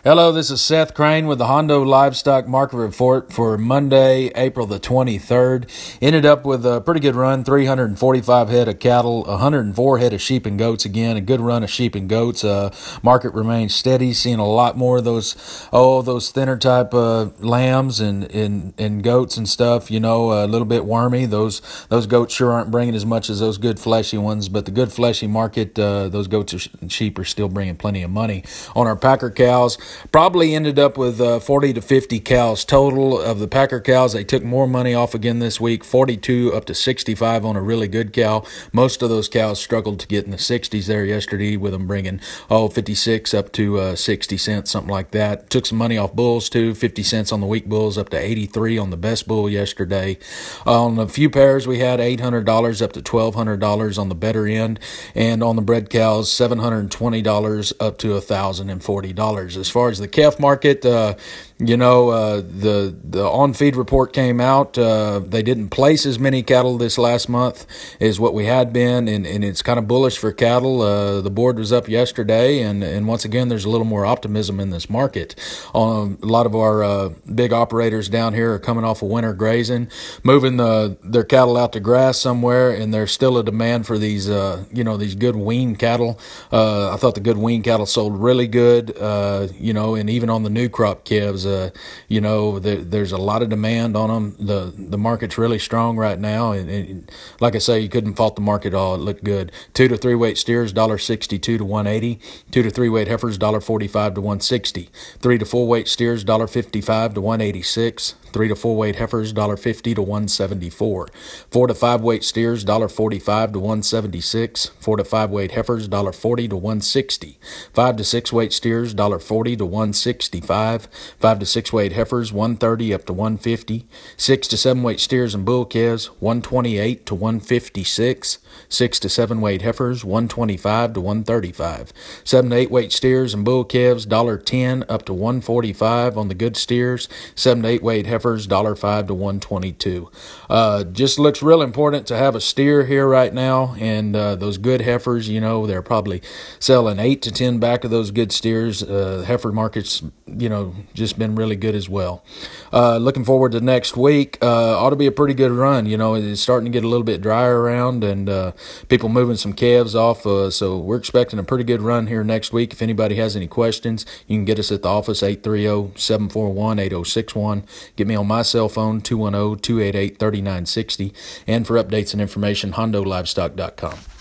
Hello, this is Seth Crane with the Hondo Livestock Market Report for Monday, April the 23rd. Ended up with a pretty good run, 345 head of cattle, 104 head of sheep and goats again, a good run of sheep and goats. Market remains steady, seeing a lot more of those thinner type lambs and goats and stuff, a little bit wormy. Those goats sure aren't bringing as much as those good fleshy ones, but the good fleshy market, those goats and sheep are still bringing plenty of money. On our Packer cows, probably ended up with 40 to 50 cows total. Of the Packer cows, they took more money off again this week, 42 up to 65 on a really good cow. Most of those cows struggled to get in the 60s there yesterday, with them bringing 56 up to 60 cents, something like that. Took some money off bulls too, 50 cents on the weak bulls up to 83 on the best bull yesterday. On a few pairs, we had $800 up to $1,200 on the better end, and on the bred cows, $720 up to $1,040. As far as the calf market, the on-feed report came out. They didn't place as many cattle this last month as what we had been, and it's kind of bullish for cattle. The board was up yesterday, and once again, there's a little more optimism in this market. A lot of our big operators down here are coming off of winter grazing, moving their cattle out to grass somewhere, and there's still a demand for these, these good wean cattle. I thought the good wean cattle sold really good, and even on the new crop calves, there's a lot of demand on them. The market's really strong right now, and like I say, you couldn't fault the market at all. It looked good. 2 to 3 weight steers, $1.62 to $1.80. 2 to 3 weight heifers, $1.45 to $1.60. 3 to 4 weight steers, $1.55 to $1.86. 3 to 4 weight heifers, $1.50 to $1.74. 4 to 5 weight steers, $1.45 to $1.76. 4 to 5 weight heifers, $1.40 to $1.60. 5 to 6 weight steers, $1.40 to $1.65. 5 to 6 weight heifers, $1.30 up to $1.50. 6 to 7 weight steers and bull calves, $1.28 to $1.56. 6 to 7 weight heifers, $1.25 to $1.35. 7 to 8 weight steers and bull calves, $1.10 up to $1.45 on the good steers. 7 to 8 weight heifers, $1.05 to $1.22. Just looks real important to have a steer here right now, and those good heifers, they're probably selling 8 to 10 back of those good steers. Heifer market's, just been really good as well. Looking forward to next week. Ought to be a pretty good run. It's starting to get a little bit drier around, and people moving some calves off. So we're expecting a pretty good run here next week. If anybody has any questions, you can get us at the office, 830-741-8061. Get me on my cell phone, 210-288-3960. And for updates and information, HondoLivestock.com.